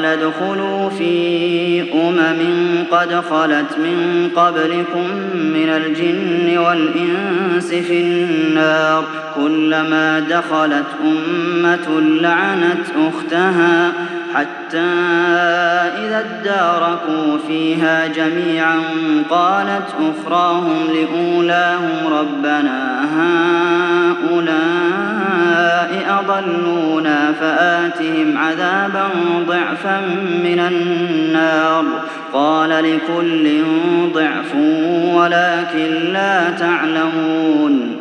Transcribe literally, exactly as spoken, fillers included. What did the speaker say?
ادخلوا في أمم قد خلت من قبلكم من الجن والإنس في النار كلما دخلت أمة لعنت أختها حتى إذا اداركوا فيها جميعا قالت أخراهم لأولاهم ربنا هؤلاء أضلونا فآتهم عذابا ضعفا من النار قال لكل ضعف ولكن لا تعلمون